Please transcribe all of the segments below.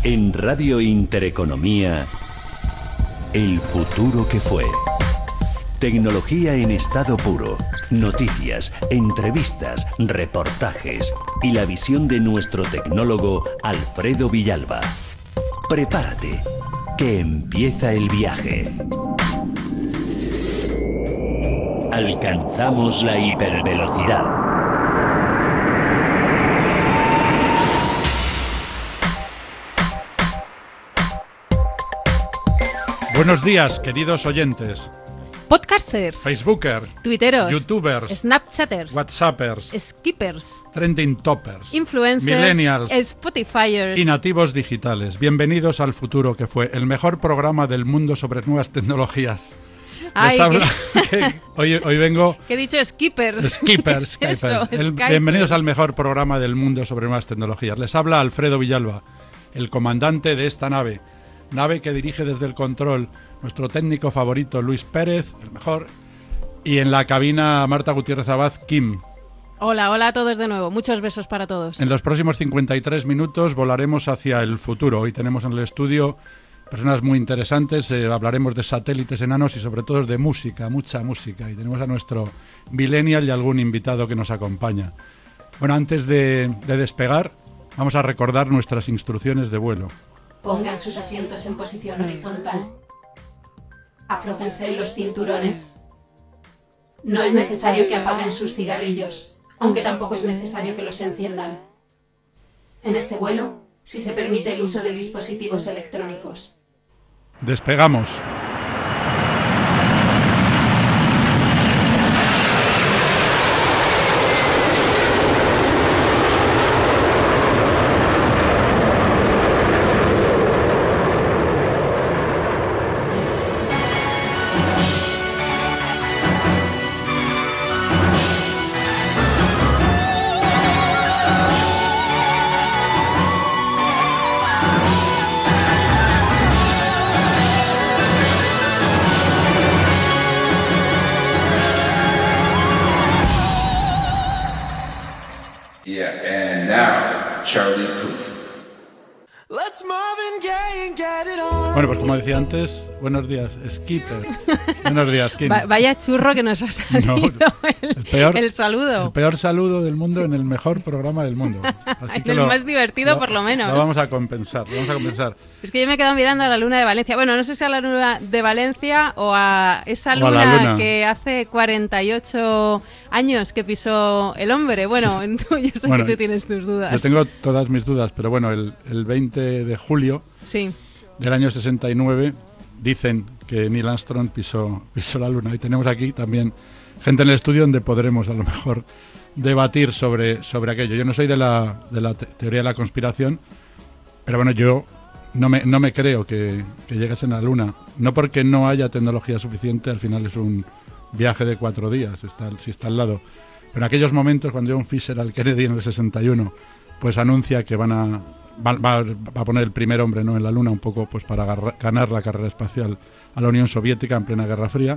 En Radio Intereconomía, el futuro que fue. Tecnología en estado puro, noticias, entrevistas, reportajes y la visión de nuestro tecnólogo Alfredo Villalba. Prepárate, que empieza el viaje. Alcanzamos la hipervelocidad. Buenos días, queridos oyentes. Podcasters, Facebookers, Twitteros, YouTubers, Snapchatters, WhatsAppers, Skippers, Trending Toppers, Influencers, Millennials Spotifyers y nativos digitales. Bienvenidos al futuro que fue el mejor programa del mundo sobre nuevas tecnologías. Ay, Hoy vengo... ¿Qué he dicho? Skippers. Skippers. ¿Qué es eso? Bienvenidos al mejor programa del mundo sobre nuevas tecnologías. Les habla Alfredo Villalba, el comandante de esta nave que dirige desde el control nuestro técnico favorito Luis Pérez, el mejor, y en la cabina Marta Gutiérrez Abad, Kim. Hola a todos de nuevo. Muchos besos para todos. En los próximos 53 minutos volaremos hacia el futuro. Hoy tenemos en el estudio personas muy interesantes, hablaremos de satélites enanos y sobre todo de música, mucha música. Y tenemos a nuestro millennial y algún invitado que nos acompaña. Bueno, antes de despegar, vamos a recordar nuestras instrucciones de vuelo. Pongan sus asientos en posición horizontal. Aflójense los cinturones. No es necesario que apaguen sus cigarrillos, aunque tampoco es necesario que los enciendan. En este vuelo, sí se permite el uso de dispositivos electrónicos. Despegamos. Bueno, pues como decía antes, buenos días, Skipper. Buenos días, Kim. Vaya churro que nos ha salido el saludo. El peor saludo del mundo en el mejor programa del mundo. Así que el más divertido, por lo menos. Lo vamos a compensar. Es que yo me he quedado mirando a la luna de Valencia. Bueno, no sé si a la luna de Valencia o a esa luna que hace 48 años que pisó el hombre. Bueno, yo sé que tú tienes tus dudas. Yo tengo todas mis dudas, pero bueno, el 20 de julio del año 69 dicen que Neil Armstrong pisó la luna. Y tenemos aquí también gente en el estudio donde podremos a lo mejor debatir sobre aquello. Yo no soy de la teoría de la conspiración, pero bueno, yo no me creo que llegues a la luna. No porque no haya tecnología suficiente, al final es un viaje de 4 días, si está al lado. Pero en aquellos momentos, cuando John Fitzgerald Kennedy en el 61, pues anuncia que va a poner el primer hombre, ¿no?, en la luna, un poco pues para ganar la carrera espacial a la Unión Soviética en plena Guerra Fría.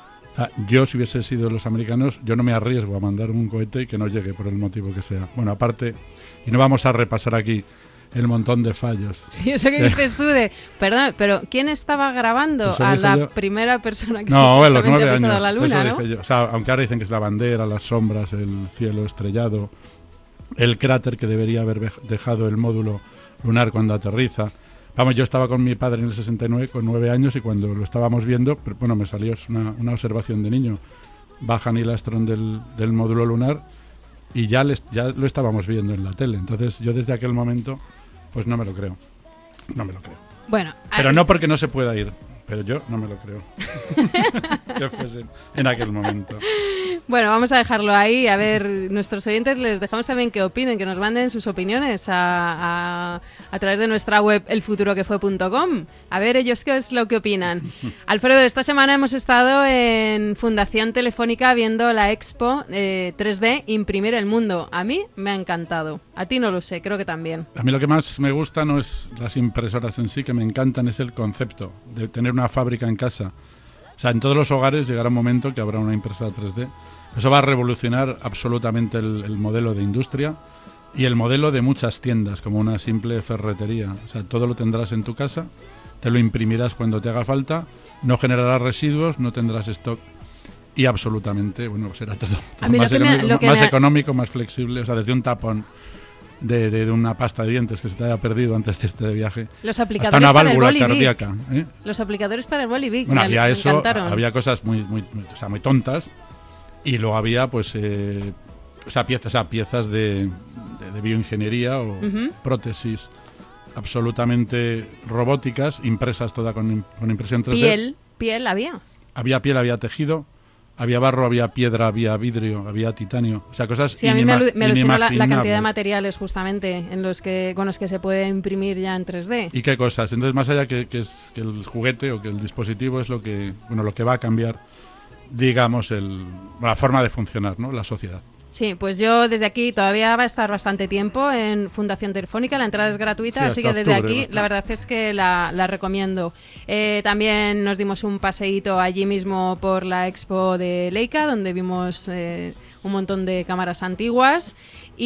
Yo, si hubiese sido los americanos, yo no me arriesgo a mandar un cohete y que no llegue por el motivo que sea. Bueno, aparte, y no vamos a repasar aquí el montón de fallos. Sí, eso que dices tú perdón, pero ¿quién estaba grabando a la primera persona que supuestamente ha pisado la luna, no? O sea, aunque ahora dicen que es la bandera, las sombras, el cielo estrellado, el cráter que debería haber dejado el módulo lunar cuando aterriza. Vamos, yo estaba con mi padre en el 69 con 9 años y cuando lo estábamos viendo, bueno, me salió una observación de niño. Baja Neil Armstrong del módulo lunar y ya lo estábamos viendo en la tele. Entonces yo desde aquel momento pues no me lo creo. Bueno, pero no porque no se pueda ir, pero yo no me lo creo. Que fuese en aquel momento. Bueno, vamos a dejarlo ahí. A ver, nuestros oyentes les dejamos también que opinen, que nos manden sus opiniones a través de nuestra web elfuturoquefue.com. A ver ellos qué es lo que opinan. Alfredo, esta semana hemos estado en Fundación Telefónica viendo la expo 3D Imprimir el Mundo. A mí me ha encantado. A ti no lo sé, creo que también. A mí lo que más me gusta no es las impresoras en sí, que me encantan, es el concepto de tener una fábrica en casa. O sea, en todos los hogares llegará un momento que habrá una impresora 3D. Eso va a revolucionar absolutamente el modelo de industria. y el modelo de muchas tiendas, como una simple ferretería. O sea, todo lo tendrás en tu casa, te lo imprimirás cuando te haga falta, no generarás residuos, no tendrás stock y absolutamente, bueno, será todo más económico, más flexible. O sea, desde un tapón de una pasta de dientes que se te haya perdido antes de irte de viaje, los aplicadores hasta una para válvula el cardíaca. Los aplicadores para el Bolivic. Bueno, había eso, encantaron. había cosas muy tontas, y luego había pues piezas de bioingeniería o prótesis absolutamente robóticas, impresas toda con impresión 3D. Piel había. Había piel, había tejido, había barro, había piedra, había vidrio, había titanio. O sea, cosas sí, a mí me alucinó la cantidad de materiales justamente con los que se puede imprimir ya en 3D. ¿Y qué cosas? Entonces, más allá que el juguete o que el dispositivo es lo que va a cambiar, digamos, la forma de funcionar, ¿no? La sociedad. Sí, pues yo desde aquí todavía va a estar bastante tiempo en Fundación Telefónica, la entrada es gratuita, sí, así que desde aquí la verdad es que la recomiendo. También nos dimos un paseíto allí mismo por la expo de Leica, donde vimos un montón de cámaras antiguas,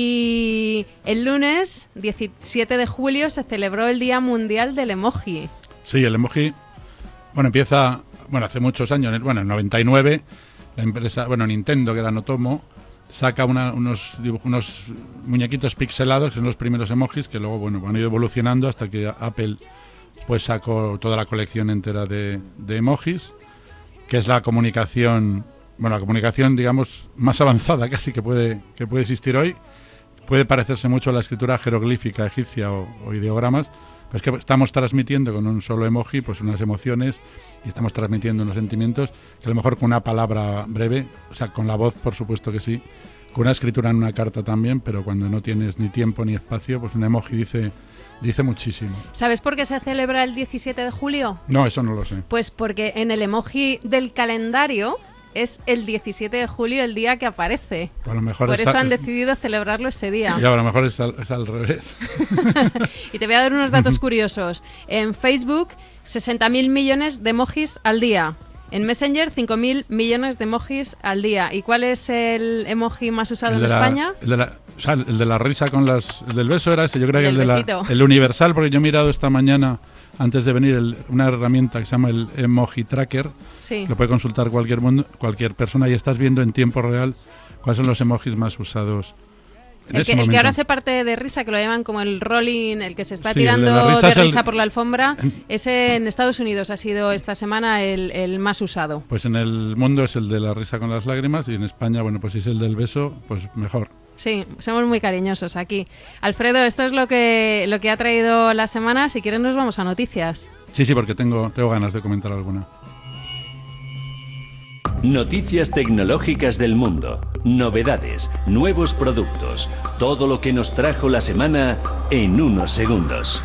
y el lunes 17 de julio se celebró el Día Mundial del Emoji. Sí, el emoji, empieza, hace muchos años, en el 99, la empresa, Nintendo, que era Notomo, saca unos muñequitos pixelados, que son los primeros emojis, que luego han ido evolucionando hasta que Apple pues sacó toda la colección entera de emojis, que es la comunicación, digamos, más avanzada casi que puede existir hoy. Puede parecerse mucho a la escritura jeroglífica egipcia o ideogramas, pero es que estamos transmitiendo con un solo emoji pues unas emociones, y estamos transmitiendo unos sentimientos que a lo mejor con una palabra breve, o sea, con la voz por supuesto que sí, con una escritura en una carta también, pero cuando no tienes ni tiempo ni espacio, pues un emoji dice muchísimo. ¿Sabes por qué se celebra el 17 de julio? No, eso no lo sé. Pues porque en el emoji del calendario es el 17 de julio el día que aparece. Pues a lo mejor por eso han decidido celebrarlo ese día. Ya, a lo mejor es al revés. Y te voy a dar unos datos curiosos. En Facebook, 60.000 millones de emojis al día. En Messenger, 5.000 millones de emojis al día. ¿Y cuál es el emoji más usado en España? El de la risa con el del beso era ese. Yo creo que el universal, porque yo he mirado esta mañana, antes de venir, una herramienta que se llama el Emoji Tracker. Sí. Lo puede consultar cualquier persona, y estás viendo en tiempo real cuáles son los emojis más usados. El que ahora se parte de risa, que lo llaman como el rolling, el que se está tirando de risa por la alfombra, ese en Estados Unidos ha sido esta semana el más usado. Pues en el mundo es el de la risa con las lágrimas, y en España, pues si es el del beso, pues mejor. Sí, somos muy cariñosos aquí. Alfredo, esto es lo que ha traído la semana. Si quieres nos vamos a noticias. Sí, porque tengo ganas de comentar alguna. Noticias tecnológicas del mundo, novedades, nuevos productos, todo lo que nos trajo la semana en unos segundos.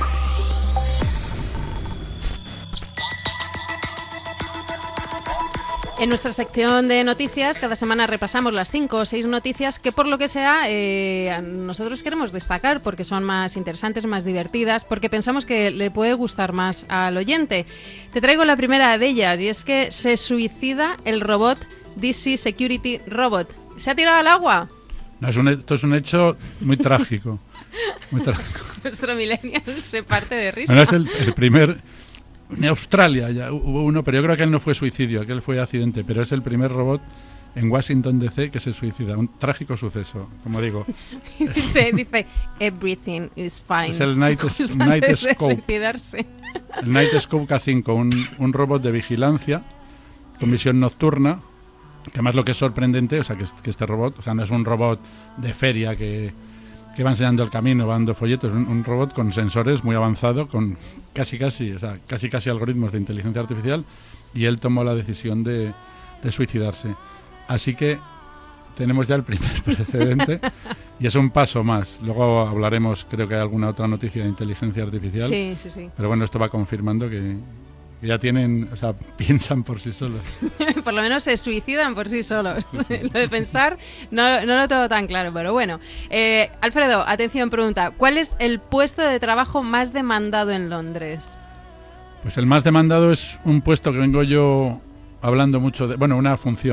En nuestra sección de noticias, cada semana repasamos las 5 o 6 noticias que, por lo que sea, nosotros queremos destacar porque son más interesantes, más divertidas, porque pensamos que le puede gustar más al oyente. Te traigo la primera de ellas, y es que se suicida el robot DC Security Robot. ¿Se ha tirado al agua? No, esto es un hecho muy trágico. Muy trágico. Nuestro millennial se parte de risa. Bueno, es el primer... En Australia ya hubo uno, pero yo creo que él no fue suicidio, aquel fue accidente, pero es el primer robot en Washington DC que se suicida. Un trágico suceso, como digo. dice everything is fine. Es el Nightscope. El Nightscope K5, un robot de vigilancia con visión nocturna, que además lo que es sorprendente, o sea, que este robot, o sea, no es un robot de feria que va enseñando el camino, va dando folletos, un robot con sensores muy avanzado, con casi algoritmos de inteligencia artificial, y él tomó la decisión de suicidarse. Así que tenemos ya el primer precedente y es un paso más. Luego hablaremos, creo que hay alguna otra noticia de inteligencia artificial. Sí. Pero bueno, esto va confirmando que ya tienen, o sea, piensan por sí solos. Por lo menos se suicidan por sí solos. Sí. Lo de pensar no lo tengo tan claro, pero bueno. Alfredo, atención, pregunta. ¿Cuál es el puesto de trabajo más demandado en Londres? Pues el más demandado es un puesto que vengo yo hablando mucho de... Bueno, una función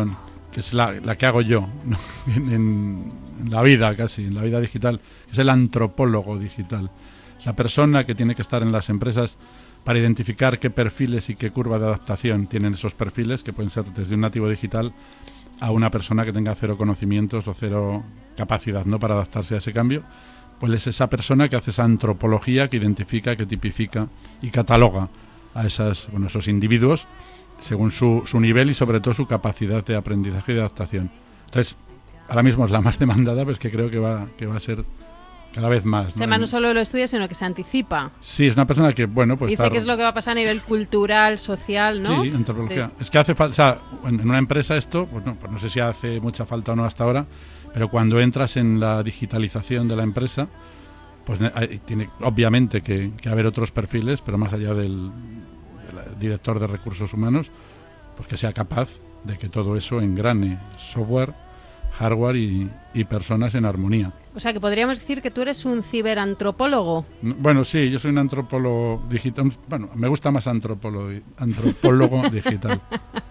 que es la que hago yo, ¿no? en la vida casi, en la vida digital, es el antropólogo digital. La persona que tiene que estar en las empresas para identificar qué perfiles y qué curva de adaptación tienen esos perfiles, que pueden ser desde un nativo digital a una persona que tenga cero conocimientos o cero capacidad, ¿no?, para adaptarse a ese cambio. Pues es esa persona que hace esa antropología, que identifica, que tipifica y cataloga a esos individuos según su nivel y sobre todo su capacidad de aprendizaje y de adaptación. Entonces, ahora mismo es la más demandada, pues que creo que va a ser cada vez más, ¿no? Además, no solo lo estudia, sino que se anticipa. Sí, es una persona que, bueno, pues dice qué es lo que va a pasar a nivel cultural, social, ¿no? Sí, antropología. Es que hace falta, o sea, en una empresa esto, pues no sé si hace mucha falta o no hasta ahora, pero cuando entras en la digitalización de la empresa, pues tiene obviamente que haber otros perfiles, pero más allá del director de recursos humanos, pues que sea capaz de que todo eso engrane software, hardware y personas en armonía. O sea, que podríamos decir que tú eres un ciberantropólogo. Bueno, sí, yo soy un antropólogo digital. Bueno, me gusta más antropólogo digital.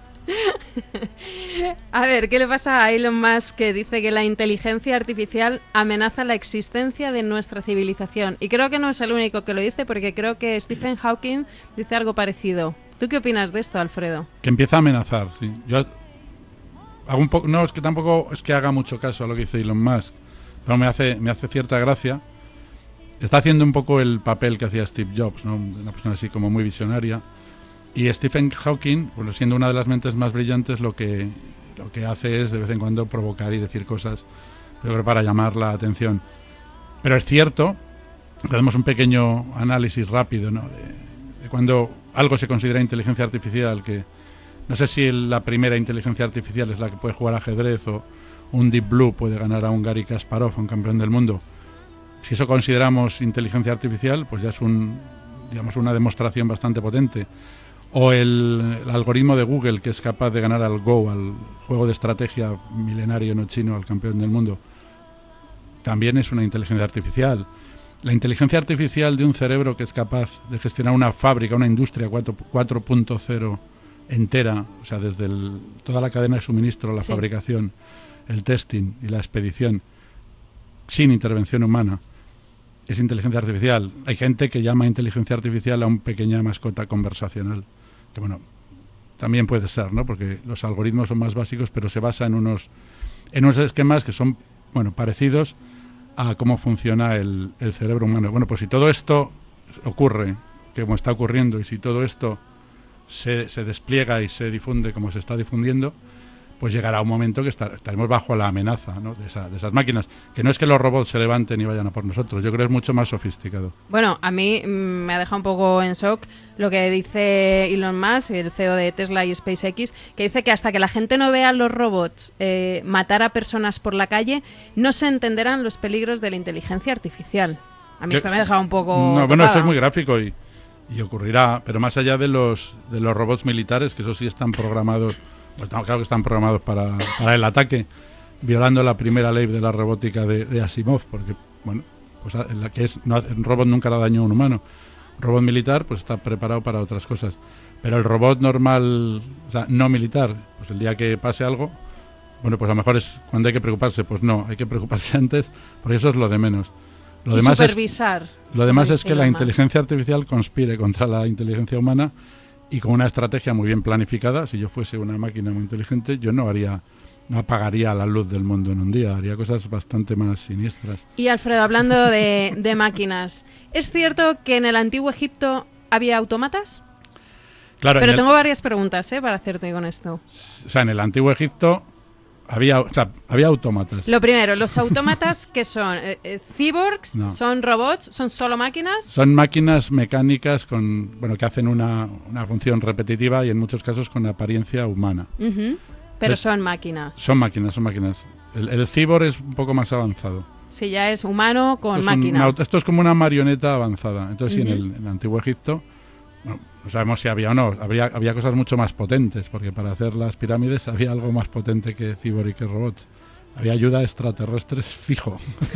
A ver, ¿qué le pasa a Elon Musk, que dice que la inteligencia artificial amenaza la existencia de nuestra civilización? Y creo que no es el único que lo dice, porque creo que Stephen Hawking dice algo parecido. ¿Tú qué opinas de esto, Alfredo? Que empieza a amenazar, sí. Yo hago un poco, no, es que tampoco es que haga mucho caso a lo que dice Elon Musk, pero me hace cierta gracia. Está haciendo un poco el papel que hacía Steve Jobs, ¿no? Una persona así como muy visionaria. Y Stephen Hawking, bueno, siendo una de las mentes más brillantes, lo que hace es de vez en cuando provocar y decir cosas, yo creo, para llamar la atención. Pero es cierto, hacemos un pequeño análisis rápido, ¿no?, de cuando algo se considera inteligencia artificial, que no sé si la primera inteligencia artificial es la que puede jugar ajedrez o un Deep Blue puede ganar a un Garry Kasparov, un campeón del mundo. Si eso consideramos inteligencia artificial, pues ya es una demostración bastante potente. O el algoritmo de Google, que es capaz de ganar al Go, al juego de estrategia milenario no chino, al campeón del mundo, también es una inteligencia artificial. La inteligencia artificial de un cerebro que es capaz de gestionar una fábrica, una industria 4.0 entera, o sea, desde toda la cadena de suministro, la fabricación, el testing y la expedición, sin intervención humana, es inteligencia artificial. Hay gente que llama inteligencia artificial a una pequeña mascota conversacional, que bueno, también puede ser, ¿no?, porque los algoritmos son más básicos, pero se basa en unos esquemas que son, bueno, parecidos a cómo funciona el cerebro humano. Bueno, pues si todo esto ocurre, como está ocurriendo, y si todo esto se despliega y se difunde como se está difundiendo, pues llegará un momento que estaremos bajo la amenaza, ¿no?, de esas máquinas. Que no es que los robots se levanten y vayan a por nosotros, yo creo que es mucho más sofisticado. Bueno, a mí me ha dejado un poco en shock lo que dice Elon Musk, el CEO de Tesla y SpaceX, que dice que hasta que la gente no vea a los robots matar a personas por la calle, no se entenderán los peligros de la inteligencia artificial. A mí esto me ha dejado un poco tocada. Bueno, eso es muy gráfico y ocurrirá, pero más allá de los robots militares, que eso sí están programados. Pues claro que están programados para el ataque, violando la primera ley de la robótica de Asimov, porque, bueno, pues la que es, no, un robot nunca hará daño a un humano. Un robot militar, pues está preparado para otras cosas. Pero el robot normal, o sea, no militar, pues el día que pase algo, bueno, pues a lo mejor es cuando hay que preocuparse. Pues no, hay que preocuparse antes, porque eso es lo de menos. Lo demás supervisar. Lo demás es que la inteligencia artificial conspire contra la inteligencia humana. Y con una estrategia muy bien planificada. Si yo fuese una máquina muy inteligente, yo no apagaría la luz del mundo en un día, haría cosas bastante más siniestras. Y Alfredo, hablando de máquinas, ¿es cierto que en el Antiguo Egipto había autómatas? Claro. Pero tengo varias preguntas para hacerte con esto. O sea, en el Antiguo Egipto había autómatas. Lo primero, ¿los autómatas qué son? ¿Cyborgs? No. ¿Son robots? ¿Son solo máquinas? Son máquinas mecánicas que hacen una función repetitiva y en muchos casos con apariencia humana. Uh-huh. Pero entonces, son máquinas. Son máquinas. El cyborg es un poco más avanzado. Sí, ya es humano con máquina. Esto es como una marioneta avanzada. Entonces, sí, en el Antiguo Egipto, bueno, no sabemos si había o no, había cosas mucho más potentes, porque para hacer las pirámides había algo más potente que cyborg y que robot. Había ayuda extraterrestres fijo.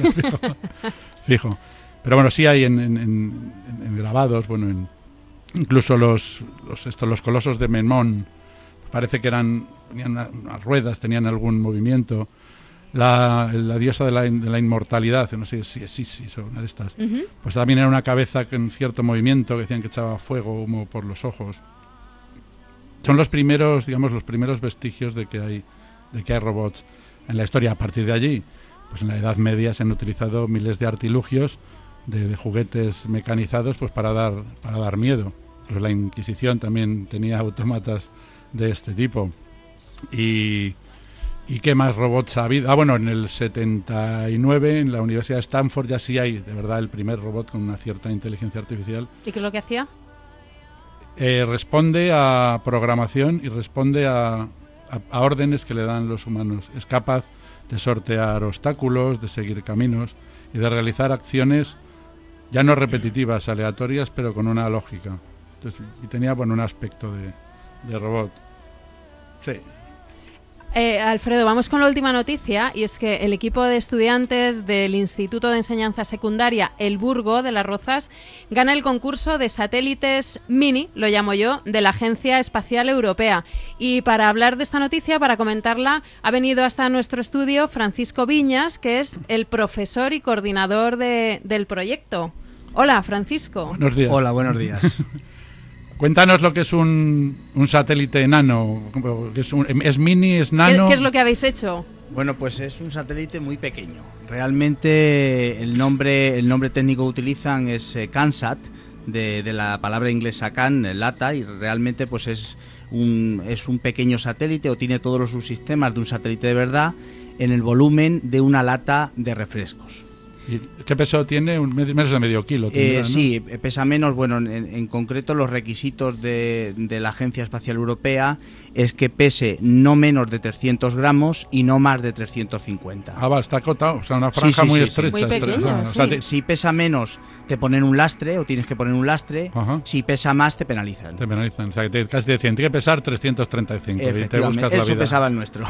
Pero bueno, sí hay en grabados, bueno, incluso los colosos de Memnón, parece que eran tenían unas ruedas, tenían algún movimiento. La diosa de la inmortalidad, no sé si es Isis o una de estas, pues también era una cabeza con cierto movimiento, que decían que echaba fuego, humo por los ojos. Son los primeros vestigios de que hay robots en la historia. A partir de allí, pues en la Edad Media se han utilizado miles de artilugios de juguetes mecanizados, pues para dar miedo. Pues la Inquisición también tenía autómatas de este tipo. ¿Y qué más robots ha habido? Bueno, en el 79 en la Universidad de Stanford ya sí hay, de verdad, el primer robot con una cierta inteligencia artificial. ¿Y qué es lo que hacía? Responde a programación y responde a órdenes que le dan los humanos. Es capaz de sortear obstáculos, de seguir caminos y de realizar acciones ya no repetitivas, aleatorias, pero con una lógica. Entonces, y tenía un aspecto de robot. Sí. Alfredo, vamos con la última noticia, y es que el equipo de estudiantes del Instituto de Enseñanza Secundaria El Burgo de Las Rozas gana el concurso de satélites mini, lo llamo yo, de la Agencia Espacial Europea. Y para hablar de esta noticia, para comentarla, ha venido hasta nuestro estudio Francisco Viñas, que es el profesor y coordinador del proyecto. Hola, Francisco. Buenos días. Hola, buenos días. Cuéntanos lo que es un satélite nano. ¿Es mini, es nano? ¿Qué es lo que habéis hecho? Bueno, pues es un satélite muy pequeño. Realmente el nombre técnico que utilizan es CanSat, de la palabra inglesa can, lata, y realmente pues es un pequeño satélite, o tiene todos los subsistemas de un satélite de verdad, en el volumen de una lata de refrescos. ¿Y qué peso tiene? Menos de medio kilo tendrá, ¿no? Sí, pesa menos. Bueno, en concreto los requisitos de la Agencia Espacial Europea es que pese no menos de 300 gramos y no más de 350. Está acotado, o sea, una franja muy estrecha. Muy pequeño, o sea, si pesa menos, te ponen un lastre, o tienes que poner un lastre. Ajá. Si pesa más, te penalizan. O sea, que casi decían, tiene que pesar 335. Y te buscas la eso vida. pesaba el nuestro.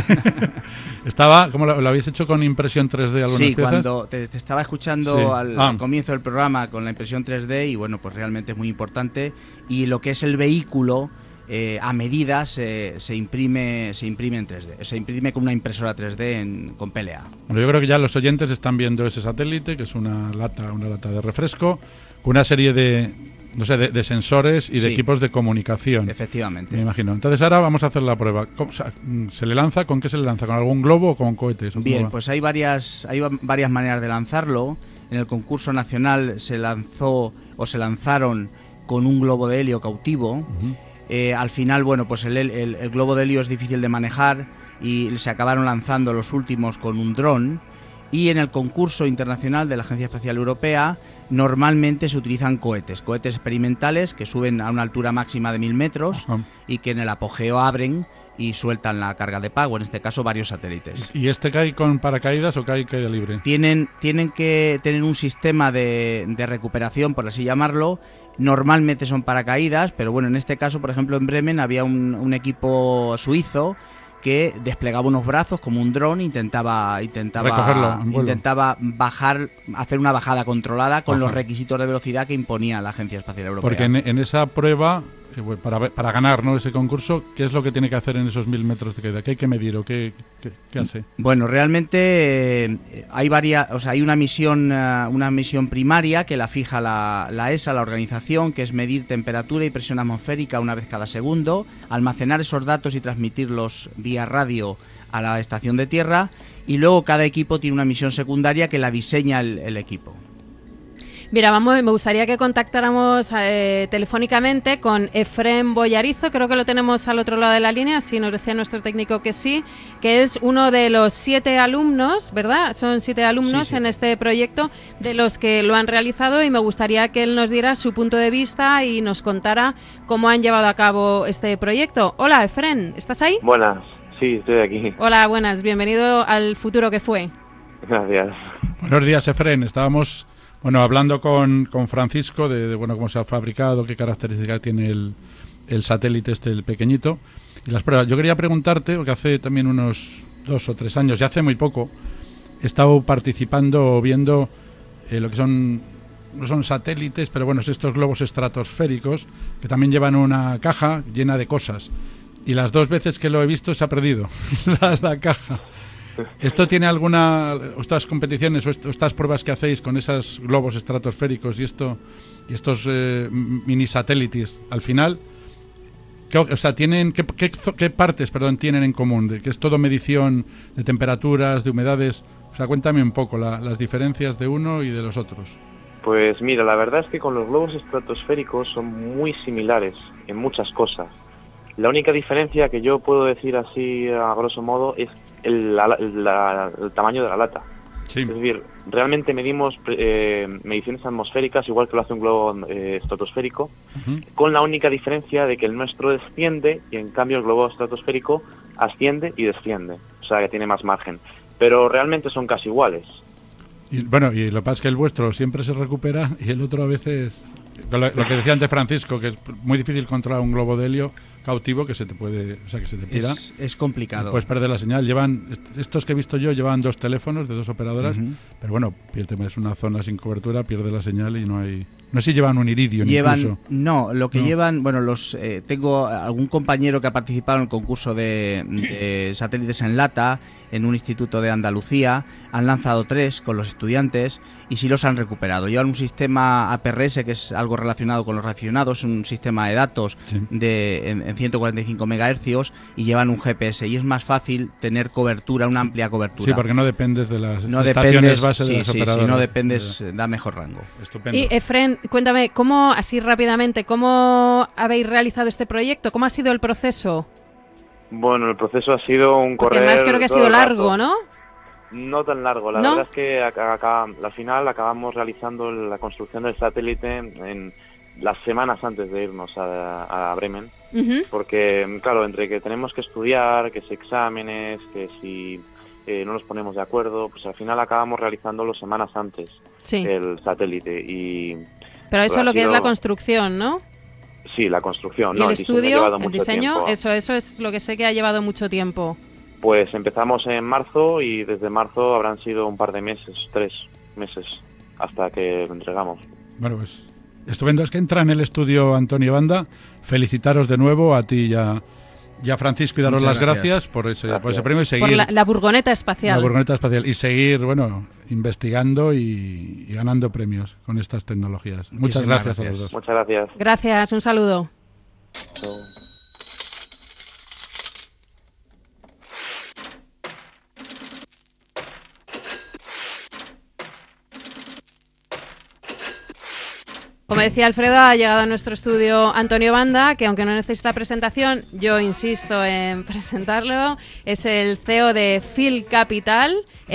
¿Cómo lo habéis hecho con impresión 3D algunas piezas? Cuando te estaba escuchando al comienzo del programa con la impresión 3D, y bueno, pues realmente es muy importante. Y lo que es el vehículo, a medida se imprime en 3D, se imprime con una impresora 3D con PLA. Bueno, yo creo que ya los oyentes están viendo ese satélite, que es una lata de refresco, con una serie de sensores y de equipos de comunicación. Efectivamente. Me imagino. Entonces ahora vamos a hacer la prueba. ¿Se le lanza? ¿Con qué se le lanza? ¿Con algún globo o con cohetes? Bien, pues hay varias maneras de lanzarlo. En el concurso nacional se lanzaron con un globo de helio cautivo. Uh-huh. Al final, bueno, pues el globo de helio es difícil de manejar y se acabaron lanzando los últimos con un dron. Y en el concurso internacional de la Agencia Espacial Europea normalmente se utilizan cohetes experimentales que suben a una altura máxima de 1000 metros. Ajá. Y que en el apogeo abren y sueltan la carga de pago, en este caso varios satélites. ¿Y este cae con paracaídas o cae caída libre? Tienen que tener un sistema de recuperación, por así llamarlo. Normalmente son paracaídas, pero bueno, en este caso, por ejemplo, en Bremen había un equipo suizo que desplegaba unos brazos como un dron, intentaba bajar, hacer una bajada controlada con los requisitos de velocidad que imponía la Agencia Espacial Europea. Porque en esa prueba, para ganar, ¿no?, ese concurso, ¿qué es lo que tiene que hacer en esos 1000 metros de caída? ¿Qué hay que medir o qué hace? Bueno, realmente hay una misión primaria que la fija la ESA, la organización, que es medir temperatura y presión atmosférica una vez cada segundo, almacenar esos datos y transmitirlos vía radio a la estación de tierra, y luego cada equipo tiene una misión secundaria que la diseña el equipo. Mira, me gustaría que contactáramos telefónicamente con Efrén Boyarizo, creo que lo tenemos al otro lado de la línea, si nos decía nuestro técnico que sí, que es uno de los 7 alumnos, ¿verdad? Son 7 alumnos en este proyecto de los que lo han realizado, y me gustaría que él nos diera su punto de vista y nos contara cómo han llevado a cabo este proyecto. Hola, Efrén, ¿estás ahí? Buenas, sí, estoy aquí. Hola, buenas, bienvenido al futuro que fue. Gracias. Buenos días, Efrén, estábamos... Bueno, hablando con Francisco de cómo se ha fabricado, qué características tiene el satélite el pequeñito, y las pruebas. Yo quería preguntarte, porque hace también unos 2 o 3 años, ya hace muy poco, he estado participando, viendo lo que no son satélites, pero bueno, estos globos estratosféricos que también llevan una caja llena de cosas. y las 2 veces que lo he visto se ha perdido la caja. ¿Esto tiene alguna, estas competiciones o estas pruebas que hacéis con esos globos estratosféricos y estos mini satélites, al final, ¿qué partes tienen en común? ¿Que es todo medición de temperaturas, de humedades? O sea, cuéntame un poco las diferencias de uno y de los otros. Pues mira, la verdad es que con los globos estratosféricos son muy similares en muchas cosas. La única diferencia que yo puedo decir así a grosso modo es el tamaño de la lata. Sí. Es decir, realmente medimos mediciones atmosféricas igual que lo hace un globo estratosférico, con la única diferencia de que el nuestro desciende y en cambio el globo estratosférico asciende y desciende, o sea que tiene más margen, pero realmente son casi iguales. Y lo que pasa es que el vuestro siempre se recupera y el otro a veces, lo que decía antes Francisco, que es muy difícil controlar un globo de helio cautivo que se te puede, que se te pira. Es complicado. Puedes perder la señal. Estos que he visto yo llevan 2 teléfonos de 2 operadoras, pero bueno, es una zona sin cobertura, pierde la señal y no hay. No sé si llevan un Iridium incluso. No, lo que llevan, tengo algún compañero que ha participado en el concurso de satélites en lata en un instituto de Andalucía, han lanzado 3 con los estudiantes y sí los han recuperado. Llevan un sistema APRS, que es algo relacionado con los reaccionados, un sistema de datos en 145 MHz y llevan un GPS y es más fácil tener cobertura, una amplia cobertura. Sí, porque no dependes de las estaciones base de las operadoras. Si no dependes, da mejor rango. Estupendo. Y Efren, cuéntame, ¿cómo, así rápidamente, cómo habéis realizado este proyecto? ¿Cómo ha sido el proceso? Bueno, el proceso ha sido un correr. Porque además creo que ha sido largo, ¿no? No tan largo, la verdad es que al final acabamos realizando la construcción del satélite en las semanas antes de irnos a Bremen, porque claro, entre que tenemos que estudiar, que si exámenes, que si no nos ponemos de acuerdo, pues al final acabamos realizándolo semanas antes, el satélite. Pero eso es lo que es la construcción, ¿no? Sí, la construcción. ¿Y el estudio, el diseño? Eso es lo que sé que ha llevado mucho tiempo. Pues empezamos en marzo y desde marzo habrán sido un par de meses, 3 meses, hasta que lo entregamos. Bueno, pues estupendo. Es que entra en el estudio Antonio Banda. Felicitaros de nuevo a ti y a Francisco y daros las gracias por ese premio y seguir. Por la Burgoneta Espacial. La Burgoneta Espacial. Y seguir, investigando y ganando premios con estas tecnologías. Muchas gracias a los dos. Muchas gracias. Gracias, un saludo. Chao. Como decía Alfredo, ha llegado a nuestro estudio Antonio Banda, que aunque no necesita presentación, yo insisto en presentarlo. Es el CEO de Feel Capital,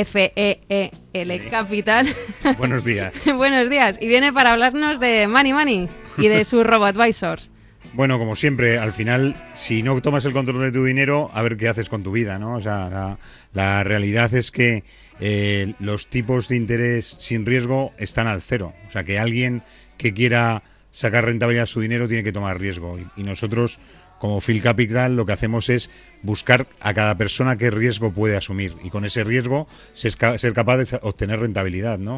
F-E-E-L Capital. Buenos días. Buenos días. Y viene para hablarnos de Money Money y de sus robo-advisors. Bueno, como siempre, al final, si no tomas el control de tu dinero, a ver qué haces con tu vida, ¿no? O sea, la realidad es que los tipos de interés sin riesgo están al 0. O sea, que alguien que quiera sacar rentabilidad a su dinero tiene que tomar riesgo. Y nosotros, como Feel Capital, lo que hacemos es buscar a cada persona qué riesgo puede asumir y con ese riesgo ser capaz de obtener rentabilidad, ¿no?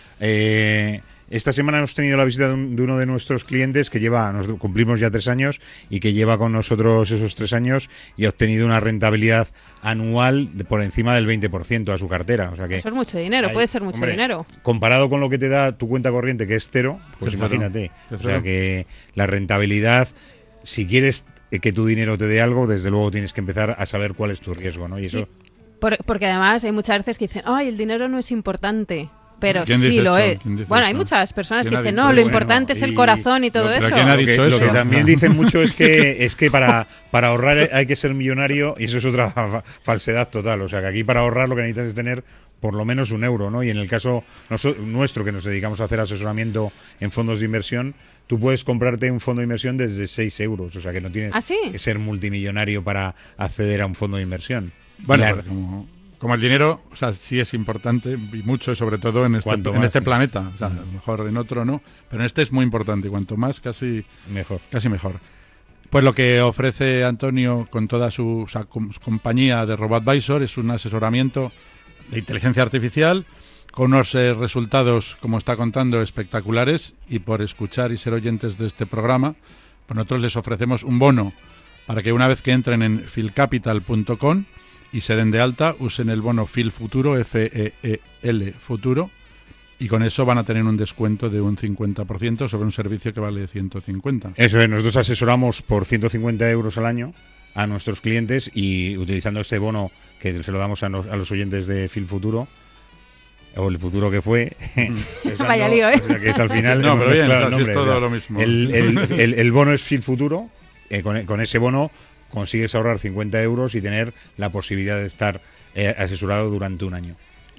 Esta semana hemos tenido la visita de uno de nuestros clientes que cumplimos ya 3 años y que lleva con nosotros esos 3 años y ha obtenido una rentabilidad anual por encima del 20% a su cartera. O sea que eso es mucho dinero, puede ser mucho dinero. Comparado con lo que te da tu cuenta corriente, que es 0, pues imagínate. O sea que la rentabilidad, si quieres que tu dinero te dé algo, desde luego tienes que empezar a saber cuál es tu riesgo, ¿no? Y eso. Porque además hay muchas veces que dicen, ¡ay, el dinero no es importante! Pero sí lo es. Bueno, hay muchas personas que dicen, no, lo importante es el corazón y todo eso. ¿Quién ha dicho eso? Lo que también dicen mucho es que para ahorrar hay que ser millonario y eso es otra falsedad total. O sea, que aquí para ahorrar lo que necesitas es tener por lo menos €1, ¿no? Y en el caso nuestro, que nos dedicamos a hacer asesoramiento en fondos de inversión, tú puedes comprarte un fondo de inversión desde €6. O sea, que no tienes que ser multimillonario para acceder a un fondo de inversión. Bueno, como el dinero, o sea, sí es importante y mucho, sobre todo en este planeta. O sea, a lo mejor en otro no, pero en este es muy importante y cuanto más, casi mejor. Pues lo que ofrece Antonio con toda su compañía de RoboAdvisor es un asesoramiento de inteligencia artificial con unos resultados, como está contando, espectaculares, y por escuchar y ser oyentes de este programa, pues nosotros les ofrecemos un bono para que una vez que entren en filcapital.com y se den de alta, usen el bono FIL Futuro, FEEL Futuro, y con eso van a tener un descuento de un 50% sobre un servicio que vale 150. Eso es, nosotros asesoramos por 150 euros al año a nuestros clientes y utilizando este bono que se lo damos a los oyentes de FIL Futuro, o el futuro que fue. Vaya lío, ¿eh? O sea, que es al final. No, pero bien, claro, es todo lo mismo. El bono es FIL Futuro, con ese bono consigues ahorrar 50 euros y tener la posibilidad de estar asesorado durante un año.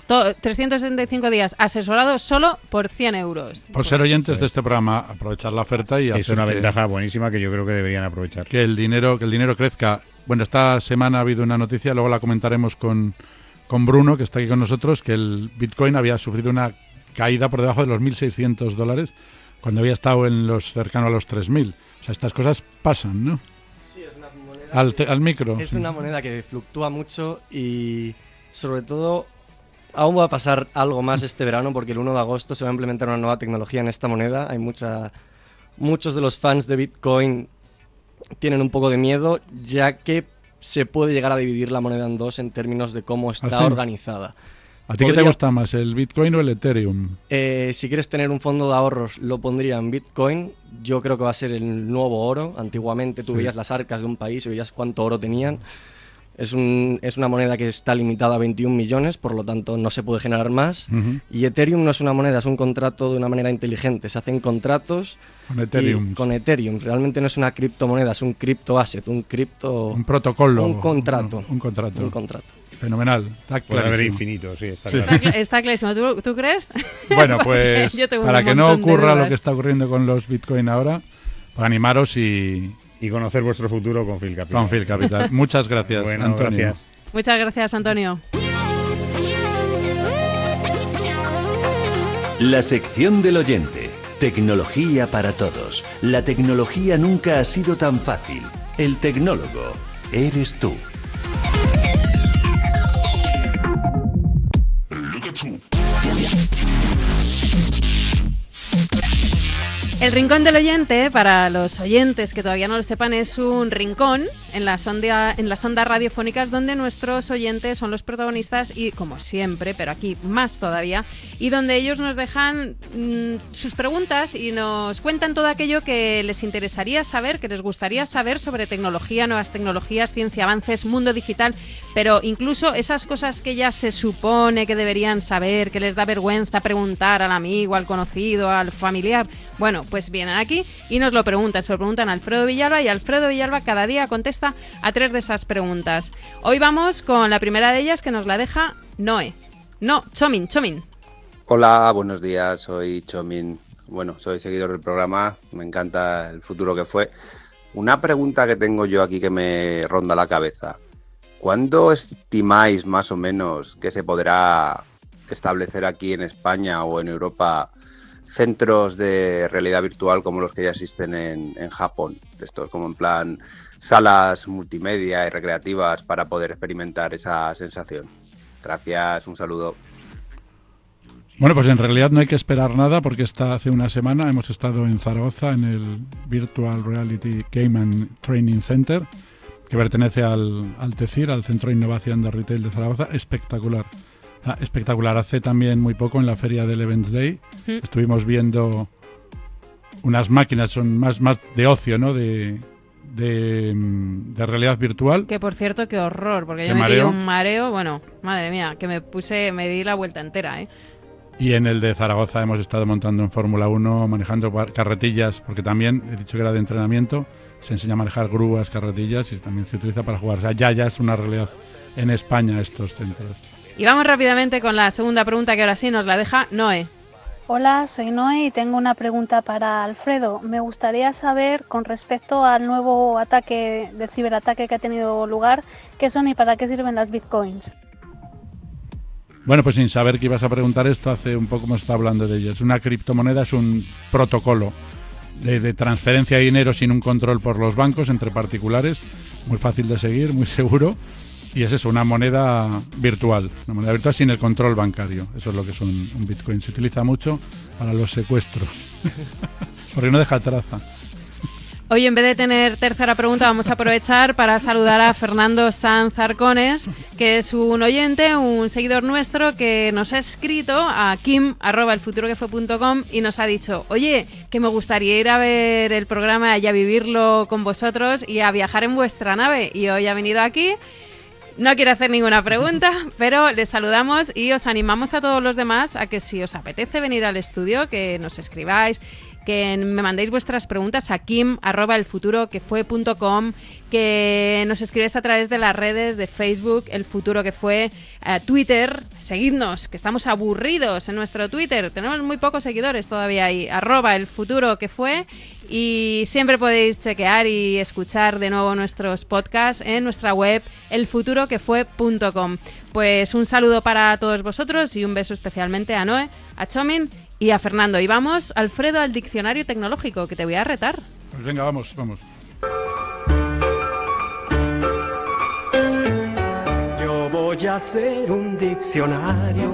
365 días asesorado solo por 100 euros. Por ser oyentes de este programa, aprovechar la oferta y es una ventaja buenísima que yo creo que deberían aprovechar. Que el dinero crezca. Bueno, esta semana ha habido una noticia, luego la comentaremos con Bruno, que está aquí con nosotros, que el Bitcoin había sufrido una caída por debajo de los $1.600 cuando había estado cercano a los 3.000. O sea, estas cosas pasan, ¿no? Sí, es una moneda... Al micro. Es una moneda que fluctúa mucho y, sobre todo, aún va a pasar algo más este verano porque el 1 de agosto se va a implementar una nueva tecnología en esta moneda. Hay muchos de los fans de Bitcoin tienen un poco de miedo, ya que se puede llegar a dividir la moneda en dos en términos de cómo está organizada. ¿A ti qué te gusta más, el Bitcoin o el Ethereum? Si quieres tener un fondo de ahorros, lo pondría en Bitcoin. Yo creo que va a ser el nuevo oro. Antiguamente tú veías las arcas de un país y veías cuánto oro tenían. Es una moneda que está limitada a 21 millones, por lo tanto no se puede generar más. Y Ethereum no es una moneda, es un contrato de una manera inteligente. Se hacen contratos con Ethereum. Con Ethereum. Realmente no es una criptomoneda, es un cripto asset, un protocolo. Un contrato. Un contrato. Un contrato. Fenomenal. Está clarísimo. Puede haber infinito, sí, está claro. Está clarísimo. ¿Tú crees? Bueno, pues para que no ocurra lo que está ocurriendo con los Bitcoin ahora, pues animaros y conocer vuestro futuro con Phil Capital. Con Phil Capital. Muchas gracias, bueno, Antonio. Gracias. Muchas gracias, Antonio. La sección del oyente. Tecnología para todos. La tecnología nunca ha sido tan fácil. El tecnólogo eres tú. El rincón del oyente, para los oyentes que todavía no lo sepan, es un rincón en las ondas radiofónicas donde nuestros oyentes son los protagonistas y, como siempre, pero aquí más todavía, y donde ellos nos dejan sus preguntas y nos cuentan todo aquello que les interesaría saber, que les gustaría saber sobre tecnología, nuevas tecnologías, ciencia, avances, mundo digital, pero incluso esas cosas que ya se supone que deberían saber, que les da vergüenza preguntar al amigo, al conocido, al familiar. Bueno, pues vienen aquí y nos lo preguntan. Se lo preguntan a Alfredo Villalba y Alfredo Villalba cada día contesta a 3 de esas preguntas. Hoy vamos con la primera de ellas que nos la deja Noé. No, Chomin. Hola, buenos días, soy Chomin. Bueno, soy seguidor del programa, me encanta el futuro que fue. Una pregunta que tengo yo aquí que me ronda la cabeza. ¿Cuándo estimáis más o menos que se podrá establecer aquí en España o en Europa centros de realidad virtual como los que ya existen en Japón? Estos como en plan salas multimedia y recreativas para poder experimentar esa sensación. Gracias, un saludo. Bueno, pues en realidad no hay que esperar nada porque hace una semana hemos estado en Zaragoza en el Virtual Reality Game and Training Center, que pertenece al TECIR, al Centro de Innovación de Retail de Zaragoza. Espectacular. Espectacular. Hace también muy poco en la feria del Events Day estuvimos viendo unas máquinas, son más de ocio, ¿no? De realidad virtual. Que por cierto, qué horror, porque yo me pillé un mareo, bueno, madre mía, que me di la vuelta entera, ¿eh? Y en el de Zaragoza hemos estado montando en Fórmula 1, manejando carretillas, porque también he dicho que era de entrenamiento, se enseña a manejar grúas, carretillas y también se utiliza para jugar. O sea, ya es una realidad en España estos centros. Y vamos rápidamente con la segunda pregunta que ahora sí nos la deja Noé. Hola, soy Noé y tengo una pregunta para Alfredo. Me gustaría saber, con respecto al nuevo ataque de ciberataque que ha tenido lugar, ¿qué son y para qué sirven las bitcoins? Bueno, pues sin saber que ibas a preguntar esto, hace un poco hemos estado hablando de ello. Es una criptomoneda, es un protocolo de transferencia de dinero sin un control por los bancos entre particulares, muy fácil de seguir, muy seguro. Y es eso, una moneda virtual sin el control bancario. Eso es lo que es un Bitcoin. Se utiliza mucho para los secuestros, porque no deja traza. Hoy, en vez de tener tercera pregunta, vamos a aprovechar para saludar a Fernando Sanz Arcones, que es un oyente, un seguidor nuestro, que nos ha escrito a kim@elfuturokefue.com y nos ha dicho: oye, que me gustaría ir a ver el programa y a vivirlo con vosotros y a viajar en vuestra nave. Y hoy ha venido aquí. No quiere hacer ninguna pregunta, pero les saludamos y os animamos a todos los demás a que, si os apetece venir al estudio, que nos escribáis, que me mandéis vuestras preguntas a kim@elfuturokefue.com, que nos escribáis a través de las redes de Facebook, El Futuro que Fue, Twitter, seguidnos, que estamos aburridos en nuestro Twitter, tenemos muy pocos seguidores todavía ahí, @elfuturokefue, y siempre podéis chequear y escuchar de nuevo nuestros podcasts en nuestra web, elfuturokefue.com. Pues un saludo para todos vosotros y un beso especialmente a Noé, a Chomin y a Fernando. Y vamos, Alfredo, al diccionario tecnológico, que te voy a retar. Pues venga, vamos. Yo voy a hacer un diccionario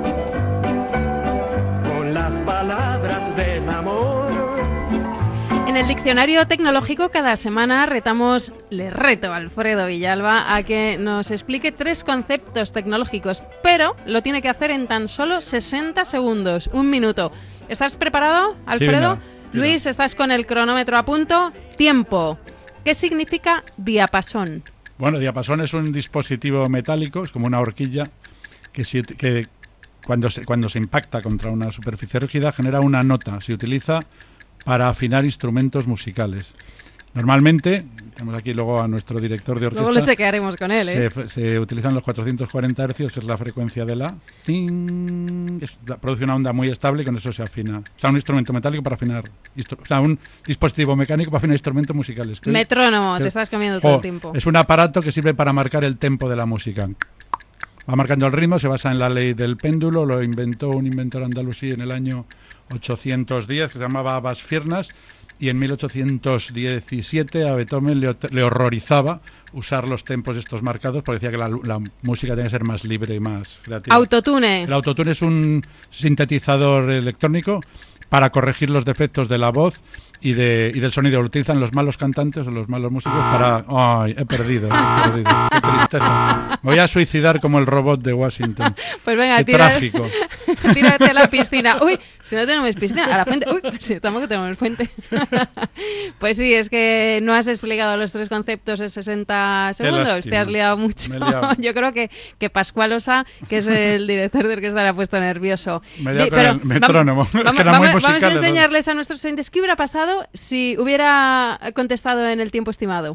con las palabras del amor. En el diccionario tecnológico cada semana le reto a Alfredo Villalba a que nos explique 3 conceptos tecnológicos, pero lo tiene que hacer en tan solo 60 segundos, 1 minuto. ¿Estás preparado, Alfredo? Sí, Luis, ¿estás con el cronómetro a punto? Tiempo. ¿Qué significa diapasón? Bueno, diapasón es un dispositivo metálico, es como una horquilla que cuando se impacta contra una superficie rígida genera una nota. Se utiliza para afinar instrumentos musicales. Normalmente, tenemos aquí luego a nuestro director de orquesta. Luego lo chequearemos con él, Se utilizan los 440 Hz, que es la frecuencia de la... produce una onda muy estable y con eso se afina. O sea, un instrumento metálico para afinar... un dispositivo mecánico para afinar instrumentos musicales. Metrónomo, te estás comiendo todo el tiempo. Es un aparato que sirve para marcar el tempo de la música. Va marcando el ritmo, se basa en la ley del péndulo, lo inventó un inventor andalusí en el año 810, que se llamaba Abbas Firnas, y en 1817 a Beethoven le horrorizaba usar los tempos estos marcados, porque decía que la música tenía que ser más libre y más creativa. Autotune. El autotune es un sintetizador electrónico para corregir los defectos de la voz y del sonido. Lo utilizan los malos cantantes o los malos músicos para... ¡Ay, he perdido! ¡Qué tristeza! Me voy a suicidar como el robot de Washington. Pues venga, ¡Qué trágico! Tírate a la piscina. ¡Uy! Si no tenemos piscina, a la fuente. ¡Uy! Si tampoco tenemos fuente. Pues sí, es que no has explicado los 3 conceptos en 60 segundos. Te has liado mucho. Yo creo que Pascual Osa, que es el director de orquesta, le ha puesto nervioso. Me he liado con el metrónomo. Vamos a enseñarles a nuestros oyentes qué hubiera pasado si hubiera contestado en el tiempo estimado.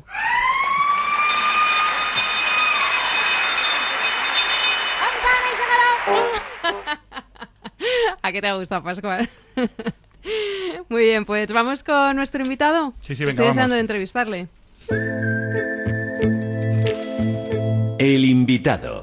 ¿A qué te ha gustado, Pascual? Muy bien, pues vamos con nuestro invitado. Sí, venga, estoy deseando vamos. de entrevistarle. El invitado.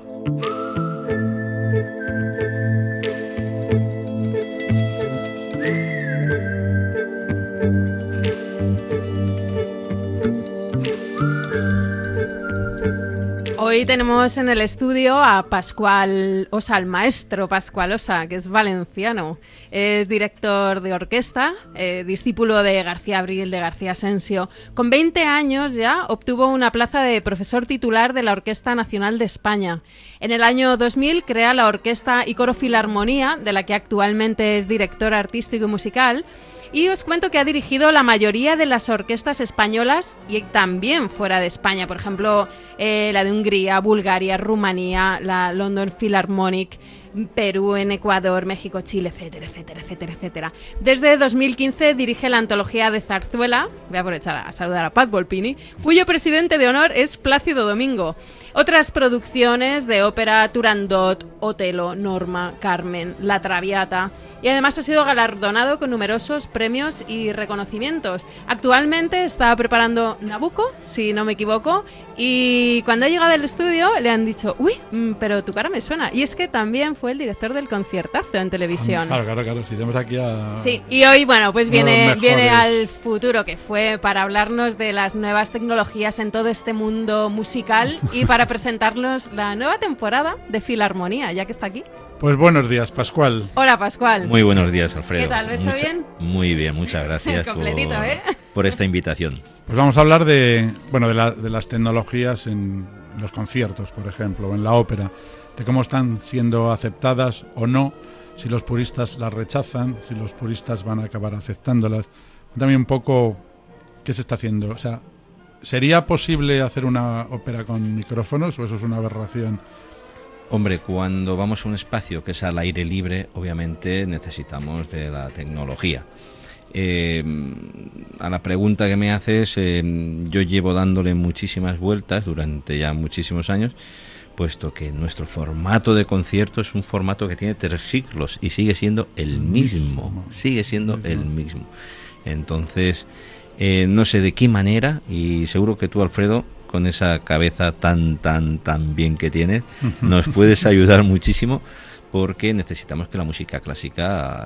Hoy tenemos en el estudio a Pascual Osa, al maestro Pascual Osa, que es valenciano. Es director de orquesta, discípulo de García Abril, de García Asensio. Con 20 años ya obtuvo una plaza de profesor titular de la Orquesta Nacional de España. En el año 2000 crea la Orquesta y Coro Filarmonía, de la que actualmente es director artístico y musical. Y os cuento que ha dirigido la mayoría de las orquestas españolas y también fuera de España. Por ejemplo, la de Hungría, Bulgaria, Rumanía, la London Philharmonic, Perú, en Ecuador, México, Chile, etcétera, etcétera, etcétera, etcétera. Desde 2015 dirige la antología de zarzuela, voy a aprovechar a saludar a Pat Volpini, cuyo presidente de honor es Plácido Domingo. Otras producciones de ópera: Turandot, Otelo, Norma, Carmen, La Traviata. Y además ha sido galardonado con numerosos premios y reconocimientos. Actualmente está preparando Nabucco, si no me equivoco, y cuando ha llegado al estudio le han dicho: uy, pero tu cara me suena. Y es que también fue el director del Conciertazo en televisión. Claro, si tenemos aquí a... Sí, y hoy, bueno, pues viene al futuro que fue para hablarnos de las nuevas tecnologías en todo este mundo musical y para presentarnos la nueva temporada de Filarmonía, ya que está aquí. Pues buenos días, Pascual. Hola, Pascual. Muy buenos días, Alfredo. ¿Qué tal? ¿Lo he hecho bien? Muy bien, muchas gracias. Completito, por esta invitación. Pues vamos a hablar de las tecnologías en los conciertos, por ejemplo, o en la ópera, de cómo están siendo aceptadas o no, si los puristas las rechazan, si los puristas van a acabar aceptándolas. También un poco qué se está haciendo. O sea, ¿sería posible hacer una ópera con micrófonos o eso es una aberración? Hombre, cuando vamos a un espacio que es al aire libre, obviamente necesitamos de la tecnología. A la pregunta que me haces, yo llevo dándole muchísimas vueltas durante ya muchísimos años, puesto que nuestro formato de concierto es un formato que tiene 3 siglos y sigue siendo el mismo. Entonces, no sé de qué manera, y seguro que tú, Alfredo, con esa cabeza tan bien que tienes, nos puedes ayudar muchísimo, porque necesitamos que la música clásica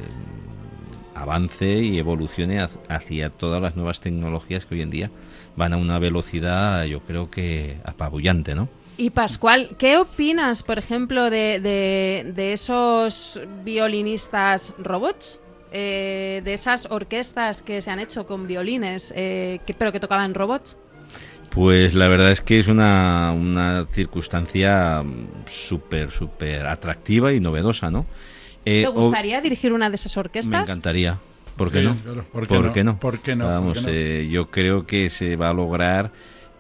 avance y evolucione hacia todas las nuevas tecnologías que hoy en día van a una velocidad, yo creo que apabullante, ¿no? Y Pascual, ¿qué opinas, por ejemplo, de esos violinistas robots? De esas orquestas que se han hecho con violines, pero que tocaban robots. Pues la verdad es que es una circunstancia súper atractiva y novedosa, ¿no? ¿Te gustaría dirigir una de esas orquestas? Me encantaría. ¿Por qué no? Claro, ¿Por qué no? Yo creo que se va a lograr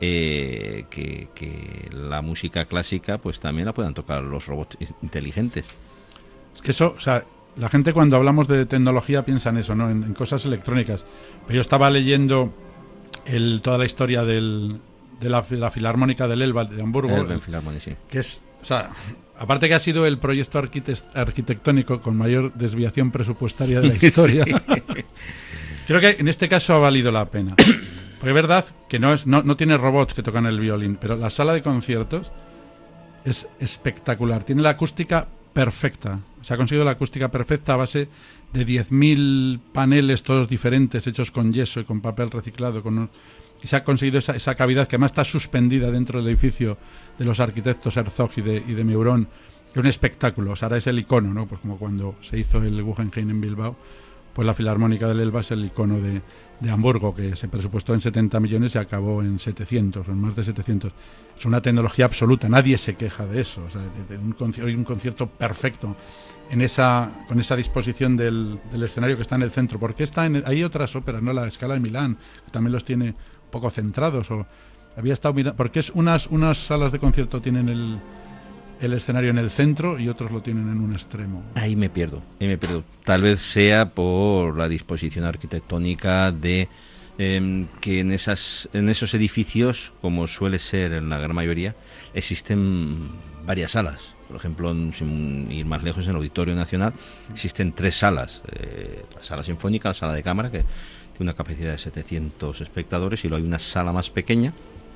que la música clásica pues también la puedan tocar los robots inteligentes. Es que eso, o sea, la gente cuando hablamos de tecnología piensa en eso, ¿no? En cosas electrónicas. Pero yo estaba leyendo toda la historia de la Filarmónica del Elba de Hamburgo. El Filarmónica, sí. Que es, o sea, aparte que ha sido el proyecto arquitectónico con mayor desviación presupuestaria de la historia. Sí. Creo que en este caso ha valido la pena. Porque es verdad que no tiene robots que tocan el violín, pero la sala de conciertos es espectacular. Tiene la acústica perfecta. Se ha conseguido la acústica perfecta a base de 10.000 paneles todos diferentes, hechos con yeso y con papel reciclado. Y se ha conseguido esa cavidad que además está suspendida dentro del edificio de los arquitectos Herzog y de Meuron. Es un espectáculo. O sea, ahora es el icono, ¿no? Pues como cuando se hizo el Guggenheim en Bilbao, pues la Filarmónica del Elba es el icono de Hamburgo, que se presupuestó en 70 millones y acabó en 700 o en más de 700. Es una tecnología absoluta, nadie se queja de eso. O sea, de un concierto perfecto con esa disposición del escenario que está en el centro. Porque hay otras óperas, ¿no? La Scala de Milán, que también los tiene un poco centrados. Había estado mirando, porque unas salas de concierto tienen el escenario en el centro y otros lo tienen en un extremo. Ahí me pierdo. Tal vez sea por la disposición arquitectónica de que en esos edificios, como suele ser en la gran mayoría, existen varias salas. Por ejemplo, sin ir más lejos, en el Auditorio Nacional existen 3 salas. La sala sinfónica, la sala de cámara, que tiene una capacidad de 700 espectadores, y luego hay una sala más pequeña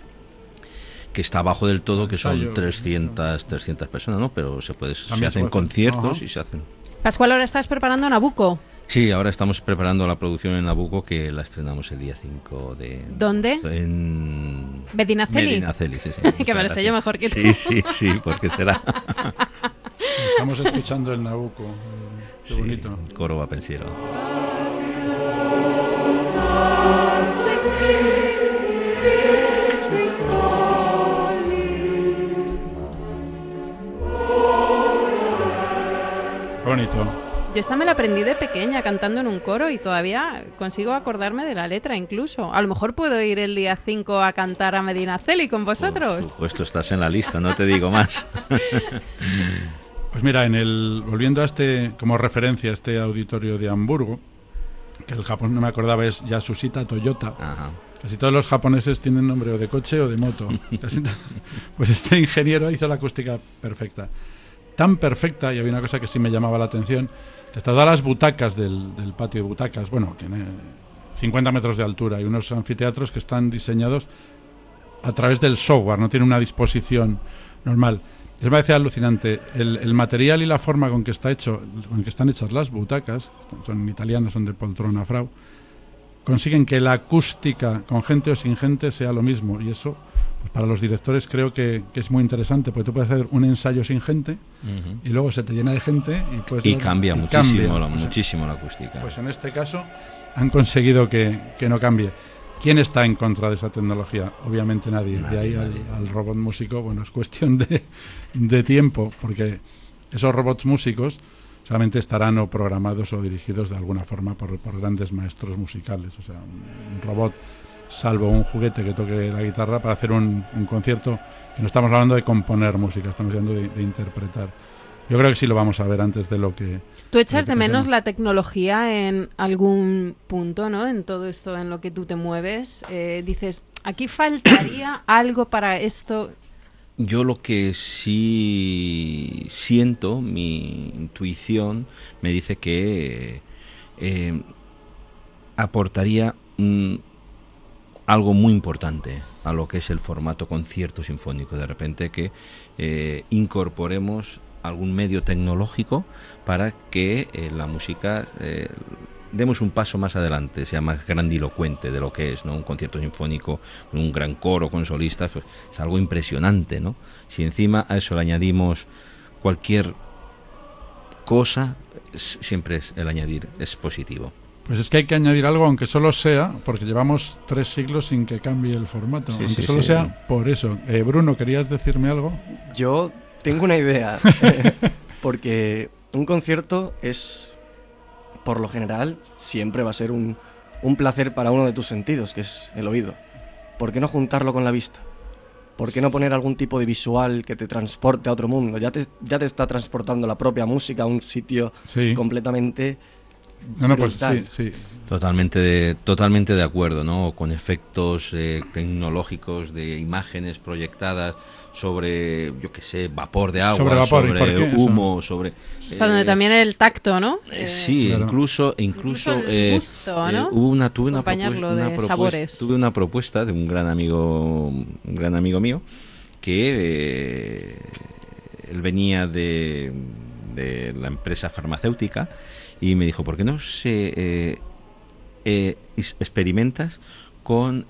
que está abajo del todo, que son 300 personas, ¿no? Pero se hacen conciertos y se hacen... Pascual, ahora estás preparando Nabucco. Sí, ahora estamos preparando la producción en Nabucco, que la estrenamos el día 5 de... ¿Dónde? En... Medinaceli. Medinaceli, sí. Que me lo sé yo mejor que tú. Sí, porque será. Estamos escuchando el Nabucco. Qué bonito. El coro vapensiero. Bonito. Yo esta me la aprendí de pequeña cantando en un coro y todavía consigo acordarme de la letra incluso. A lo mejor puedo ir el día 5 a cantar a Medinaceli con vosotros. Por supuesto, estás en la lista, no te digo más. Pues mira, volviendo a como referencia a este auditorio de Hamburgo, que el Japón no me acordaba, es Yasushita Toyota. Ajá. Casi todos los japoneses tienen nombre o de coche o de moto. Pues este ingeniero hizo la acústica perfecta. Tan perfecta, y había una cosa que sí me llamaba la atención, que hasta todas las butacas del patio de butacas, bueno, tiene 50 metros de altura y unos anfiteatros que están diseñados a través del software, no tiene una disposición normal. Me parece alucinante el material y la forma con que están hechas las butacas, son italianas, son de poltrona Frau, consiguen que la acústica con gente o sin gente sea lo mismo, y eso Pues para los directores creo que es muy interesante, porque tú puedes hacer un ensayo sin gente y luego se te llena de gente y cambia muchísimo la acústica. Pues en este caso han conseguido que no cambie. ¿Quién está en contra de esa tecnología? Obviamente nadie. De ahí al robot músico, bueno, es cuestión de tiempo, porque esos robots músicos solamente estarán o programados o dirigidos de alguna forma por grandes maestros musicales. O sea, un robot, salvo un juguete que toque la guitarra, para hacer un concierto, que no estamos hablando de componer música, estamos hablando de interpretar. Yo creo que sí lo vamos a ver antes de lo que... ¿Tú echas de menos la tecnología en algún punto, ¿no? En todo esto en lo que tú te mueves. Dices, aquí faltaría algo para esto. Yo lo que sí siento, mi intuición me dice que aportaría algo muy importante a lo que es el formato concierto sinfónico. De repente que incorporemos algún medio tecnológico para que la música demos un paso más adelante, sea más grandilocuente de lo que es, ¿no? Un concierto sinfónico con un gran coro, con solistas, pues, es algo impresionante, ¿no? Si encima a eso le añadimos cualquier cosa, siempre el añadir es positivo. Pues es que hay que añadir algo, aunque solo sea, porque llevamos 3 siglos sin que cambie el formato, aunque solo sea por eso. Bruno, ¿querías decirme algo? Yo tengo una idea, porque un concierto es, por lo general, siempre va a ser un placer para uno de tus sentidos, que es el oído. ¿Por qué no juntarlo con la vista? ¿Por qué no poner algún tipo de visual que te transporte a otro mundo? Ya te está transportando la propia música a un sitio completamente... No, pues sí. Totalmente de acuerdo, ¿no? Con efectos tecnológicos de imágenes proyectadas sobre, yo qué sé, vapor de agua, sobre humo, sobre... O sea, donde también el tacto, ¿no? Sí, claro. incluso el gusto, ¿no? Tuve una propuesta de un gran amigo mío que él venía de la empresa farmacéutica y me dijo, ¿por qué no experimentas con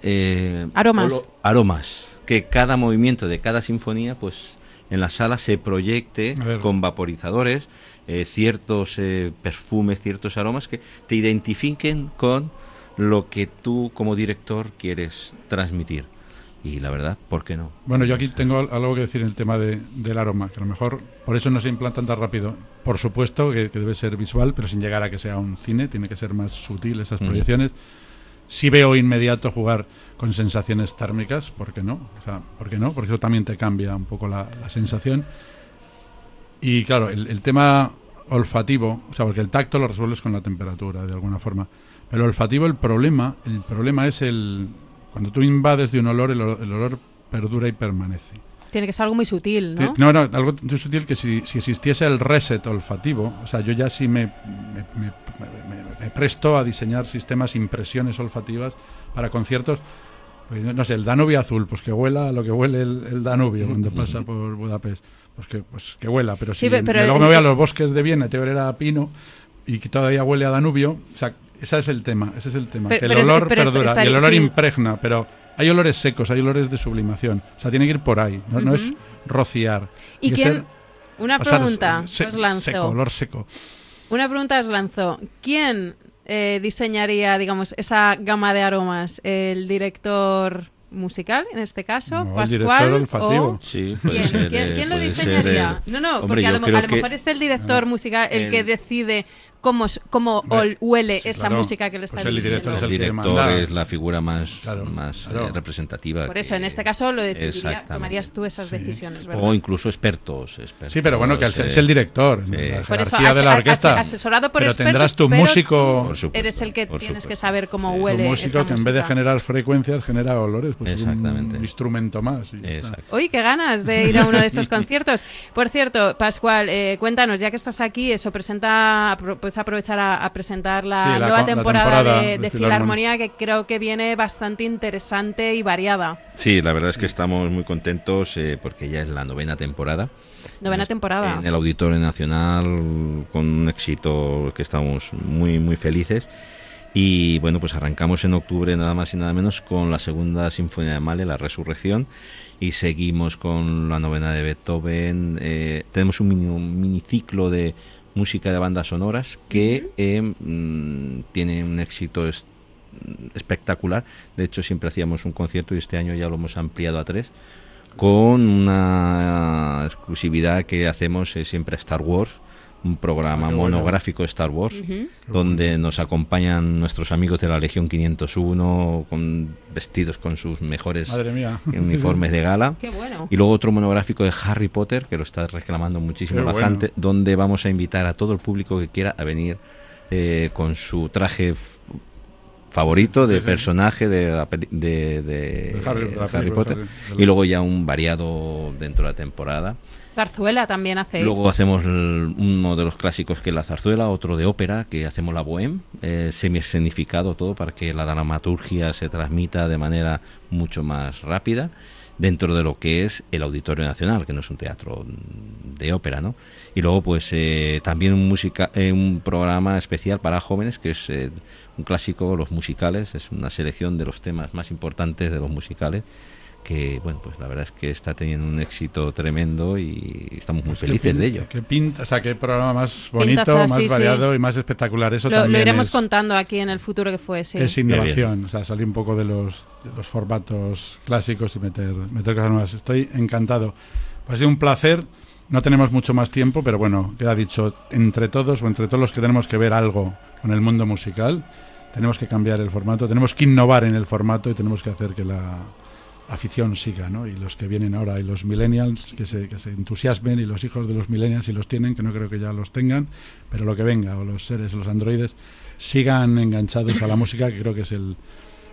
aromas? Que cada movimiento de cada sinfonía, pues en la sala se proyecte con vaporizadores, ciertos perfumes, ciertos aromas que te identifiquen con lo que tú como director quieres transmitir. Y la verdad, ¿por qué no? Bueno, yo aquí tengo algo que decir en el tema del aroma, que a lo mejor por eso no se implantan tan rápido. Por supuesto que debe ser visual, pero sin llegar a que sea un cine, tiene que ser más sutil esas proyecciones. Sí veo inmediato jugar con sensaciones térmicas, ¿por qué no? O sea, ¿por qué no? Porque eso también te cambia un poco la sensación. Y claro, el tema olfativo, o sea, porque el tacto lo resuelves con la temperatura, de alguna forma. Pero el olfativo, el problema es cuando tú invades de un olor, el olor perdura y permanece. Tiene que ser algo muy sutil, ¿no? No, algo muy sutil que si existiese el reset olfativo, o sea, yo ya sí me presto a diseñar sistemas, impresiones olfativas para conciertos, pues, no sé, el Danubio azul, pues que huela a lo que huele el Danubio cuando pasa por Budapest, pues que huela, pero si luego me voy a los bosques de Viena y te huele a pino y que todavía huele a Danubio, o sea, ese es el tema, que el olor perdura y el olor impregna, pero hay olores secos, hay olores de sublimación, o sea, tiene que ir por ahí, no es rociar. ¿Y quién? Una pregunta os lanzo. Seco, olor seco. Una pregunta os lanzo. ¿Quién diseñaría, digamos, esa gama de aromas? ¿El director musical, en este caso? No, ¿Pascual? El director olfativo. Sí, puede ser, ¿Quién lo diseñaría? Hombre, porque a lo mejor es el director musical el que decide cómo huele esa música que le está dirigiendo. El director es la figura más representativa. Por eso, en este caso, lo decidiría, tomarías tú esas decisiones, ¿verdad? O incluso expertos. Sí, pero bueno, que es el director, la jerarquía de la orquesta. Asesorado por pero expertos, tendrás tu músico... Eres el que tienes que saber cómo huele esa música. Tu músico que en vez de generar frecuencias, genera olores, pues es un instrumento más. Uy, qué ganas de ir a uno de esos conciertos. Por cierto, Pascual, cuéntanos, ya que estás aquí, puedes aprovechar a presentar la nueva temporada de Filarmonía, que creo que viene bastante interesante y variada. Sí, la verdad es que estamos muy contentos porque ya es la 9ª temporada. Temporada. En el Auditorio Nacional, con un éxito que estamos muy, muy felices. Y bueno, pues arrancamos en octubre nada más y nada menos con la segunda sinfonía de Mahler, La Resurrección, y seguimos con la novena de Beethoven. Tenemos un miniciclo de música de bandas sonoras que tiene un éxito espectacular. De hecho, siempre hacíamos un concierto y este año ya lo hemos ampliado a 3, con una exclusividad que hacemos siempre a Star Wars, un programa monográfico de Star Wars, donde nos acompañan nuestros amigos de la Legión 501 vestidos con sus mejores uniformes de gala. Qué bueno. Y luego otro monográfico de Harry Potter, que lo está reclamando muchísimo la gente, donde vamos a invitar a todo el público que quiera a venir con su traje favorito de personaje de Harry Potter, y luego ya un variado dentro de la temporada. Zarzuela también hacéis. Luego hacemos uno de los clásicos, que es la zarzuela, otro de ópera, que hacemos la bohème, semi-escenificado todo para que la dramaturgia se transmita de manera mucho más rápida dentro de lo que es el Auditorio Nacional, que no es un teatro de ópera, ¿no? Y luego pues también un programa especial para jóvenes, que es un clásico, los musicales, es una selección de los temas más importantes de los musicales, que bueno, pues la verdad es que está teniendo un éxito tremendo y estamos muy felices de ello. Qué programa más bonito, más variado y más espectacular. Eso también lo iremos contando aquí en el futuro que fue, sí. Es innovación, o sea, salir un poco de los formatos clásicos y meter cosas nuevas. Estoy encantado. Ha sido un placer. No tenemos mucho más tiempo, pero bueno, queda dicho, entre todos los que tenemos que ver algo con el mundo musical, tenemos que cambiar el formato, tenemos que innovar en el formato y tenemos que hacer que la afición siga, ¿no? Y los que vienen ahora y los millennials que se entusiasmen, y los hijos de los millennials, si los tienen, que no creo que ya los tengan, pero lo que venga, o los seres, los androides, sigan enganchados a la música, que creo que es el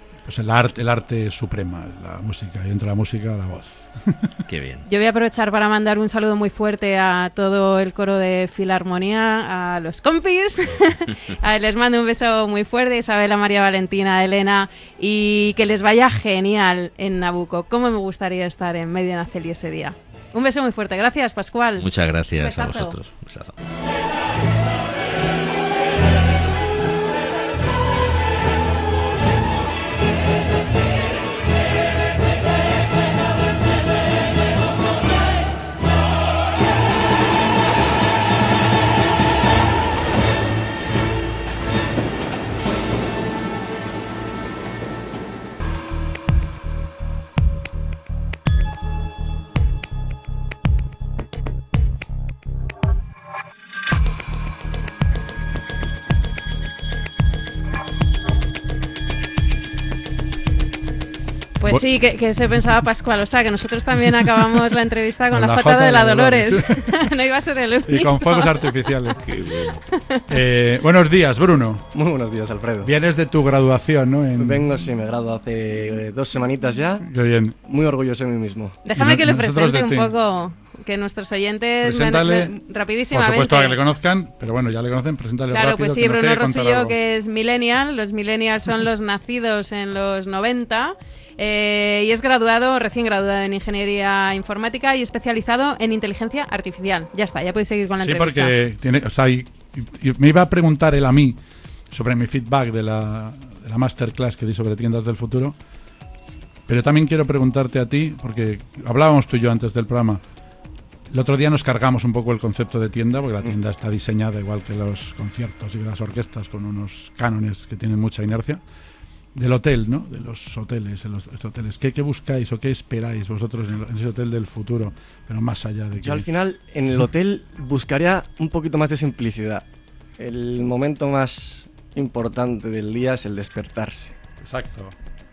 arte suprema, la música, y dentro de la música la voz. Qué bien. Yo voy a aprovechar para mandar un saludo muy fuerte a todo el coro de Filarmonía, a los compis. Les mando un beso muy fuerte, Isabela, María Valentina, Elena, y que les vaya genial en Nabucco. Cómo me gustaría estar en Medinaceli ese día. Un beso muy fuerte. Gracias, Pascual. Muchas gracias a vosotros. Un besazo. Pues sí, que se pensaba Pascual. O sea, que nosotros también acabamos la entrevista con la Jota de la Dolores. No iba a ser el único. Y con fuegos artificiales. Buenos días, Bruno. Muy buenos días, Alfredo. Vienes de tu graduación, ¿no? Vengo, sí, me gradué hace 2 semanitas ya. Qué bien. Muy orgulloso de mí mismo. Déjame que le presente un poco, que nuestros oyentes rapidísimamente. Por supuesto, a que le conozcan, pero bueno, ya le conocen, preséntale rápido. Claro, pues sí, Bruno Rosselló, que es millennial. Los millennials son los nacidos en los 90. Y es recién graduado en Ingeniería Informática y especializado en Inteligencia Artificial. Ya está, ya podéis seguir con la entrevista. Sí, porque me iba a preguntar él a mí sobre mi feedback de la masterclass que di sobre tiendas del futuro, pero también quiero preguntarte a ti, porque hablábamos tú y yo antes del programa. El otro día nos cargamos un poco el concepto de tienda, porque la tienda está diseñada igual que los conciertos y las orquestas, con unos cánones que tienen mucha inercia. Del hotel, ¿no? De los hoteles, ¿Qué buscáis o qué esperáis vosotros en ese hotel del futuro? Pero más allá de que... Yo al final, en el hotel, buscaría un poquito más de simplicidad. El momento más importante del día es el despertarse. Exacto.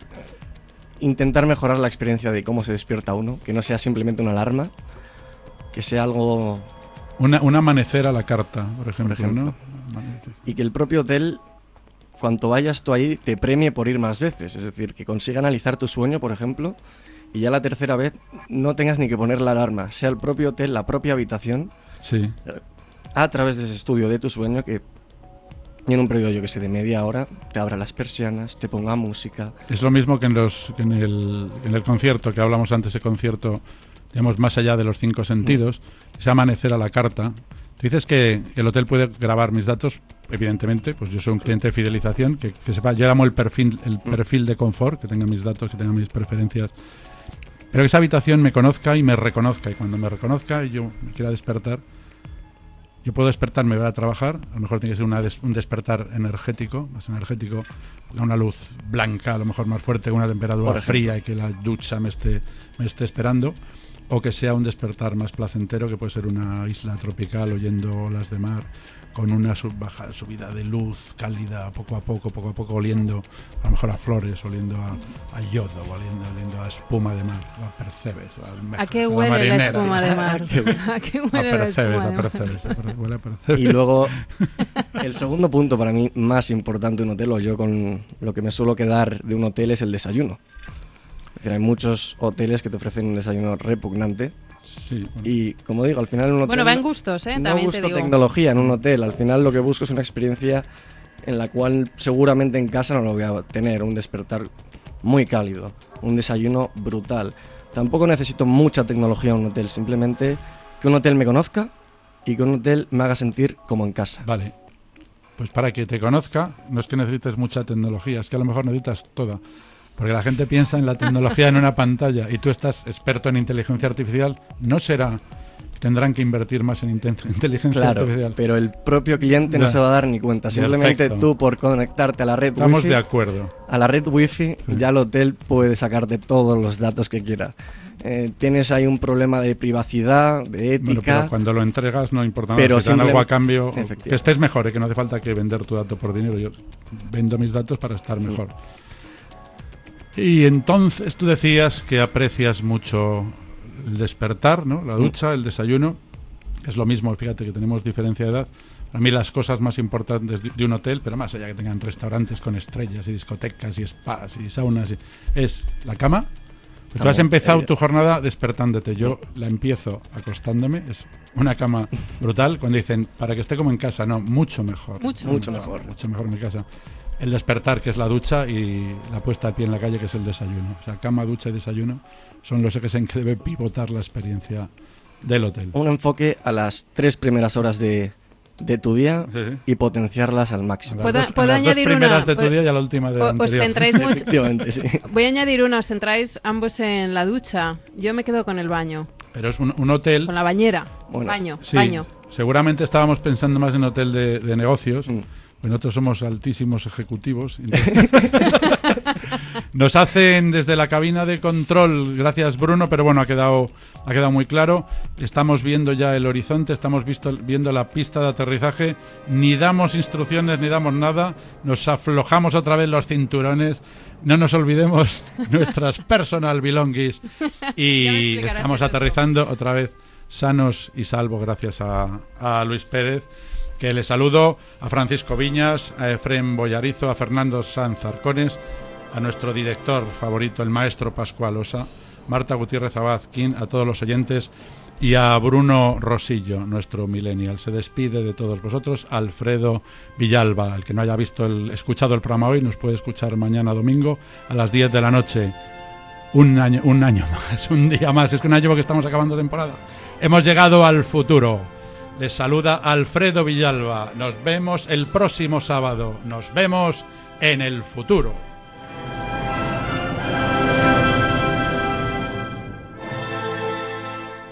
Intentar mejorar la experiencia de cómo se despierta uno, que no sea simplemente una alarma, que sea algo... Un amanecer a la carta, por ejemplo. ¿No? Y que el propio hotel... Cuanto vayas tú ahí, te premie por ir más veces. Es decir, que consiga analizar tu sueño, por ejemplo, y ya la tercera vez no tengas ni que poner la alarma. Sea el propio hotel, la propia habitación, sí, a través de ese estudio de tu sueño, que en un periodo, yo que sé, de media hora, te abra las persianas, te ponga música. Es lo mismo que en el concierto, que hablamos antes, ese concierto, digamos, más allá de los 5 sentidos, ese amanecer a la carta. Tú dices que el hotel puede grabar mis datos, evidentemente, pues yo soy un cliente de fidelización, que sepa, yo llamo el perfil de confort, que tenga mis datos, que tenga mis preferencias, pero que esa habitación me conozca y me reconozca, y cuando me reconozca y yo me quiera despertar, yo puedo despertarme y voy a trabajar, a lo mejor tiene que ser un despertar energético, más energético, una luz blanca, a lo mejor más fuerte, una temperatura fría y que la ducha me esté esperando, o que sea un despertar más placentero, que puede ser una isla tropical oyendo olas de mar, con una subida de luz cálida, poco a poco, oliendo a lo mejor a flores, oliendo a yodo, oliendo a espuma de mar, a percebes. ¿A qué huele la espuma de mar? ¿A qué huele la espuma de mar? Huele a percebes. Y luego, el segundo punto para mí más importante de un hotel, o yo con lo que me suelo quedar de un hotel, es el desayuno. Es decir, hay muchos hoteles que te ofrecen un desayuno repugnante. Sí, bueno. Y como digo, al final en un hotel... Bueno, va en gustos, no también busco te digo. tecnología en un hotel. Al final lo que busco es una experiencia en la cual seguramente en casa no lo voy a tener. Un despertar muy cálido, un desayuno brutal. Tampoco necesito mucha tecnología en un hotel. Simplemente que un hotel me conozca y que un hotel me haga sentir como en casa. Vale. Pues para que te conozca, no es que necesites mucha tecnología, es que a lo mejor necesitas toda. Porque la gente piensa en la tecnología en una pantalla y tú estás experto en inteligencia artificial, ¿no será que tendrán que invertir más en inteligencia artificial? Pero el propio cliente no se va a dar ni cuenta. Simplemente tú, por conectarte a la red Estamos wifi, de acuerdo. A la red wifi, ya el hotel puede sacarte todos los datos que quiera. Tienes ahí un problema de privacidad, de ética. Bueno, pero cuando lo entregas no importa nada, si te dan algo a cambio, que estés mejor, que no hace falta que vender tu dato por dinero. Yo vendo mis datos para estar mejor. Y entonces tú decías que aprecias mucho el despertar, ¿no? La ducha, el desayuno. Es lo mismo, fíjate que tenemos diferencia de edad. Para mí las cosas más importantes de un hotel, pero más allá que tengan restaurantes con estrellas y discotecas y spas y saunas, es la cama. Tú has empezado tu jornada despertándote. Yo la empiezo acostándome. Es una cama brutal. Cuando dicen, para que esté como en casa, no, mucho mejor. Mucho mejor en mi casa. El despertar, que es la ducha, y la puesta de pie en la calle, que es el desayuno. O sea, cama, ducha y desayuno son los ejes en que debe pivotar la experiencia del hotel. Un enfoque a las 3 primeras horas de tu día, sí, y potenciarlas al máximo. ¿Puedo las añadir dos primeras de tu día y a la última de la anterior. Os centráis mucho. Efectivamente, sí. Voy a añadir uno, os centráis ambos en la ducha. Yo me quedo con el baño. Pero es un hotel... Con la bañera. Bueno, baño. Seguramente estábamos pensando más en hotel de negocios. Pues nosotros somos altísimos ejecutivos. Nos hacen desde la cabina de control, gracias Bruno, pero bueno, ha quedado muy claro. Estamos viendo ya el horizonte, estamos viendo la pista de aterrizaje, ni damos instrucciones ni damos nada, nos aflojamos otra vez los cinturones, no nos olvidemos nuestras personal belongings y estamos aterrizando otra vez sanos y salvos gracias a Luis Pérez. Que le saludo a Francisco Viñas, a Efrén Boyarizo, a Fernando Sanz Arcones, a nuestro director favorito, el maestro Pascual Osa, Marta Gutiérrez Abazquín, a todos los oyentes y a Bruno Rosillo, nuestro millennial. Se despide de todos vosotros Alfredo Villalba. El que no haya escuchado el programa hoy nos puede escuchar mañana domingo a las 10 de la noche. Un año más, un día más. Es que un año porque estamos acabando temporada. Hemos llegado al futuro. Les saluda Alfredo Villalba. Nos vemos el próximo sábado. Nos vemos en el futuro.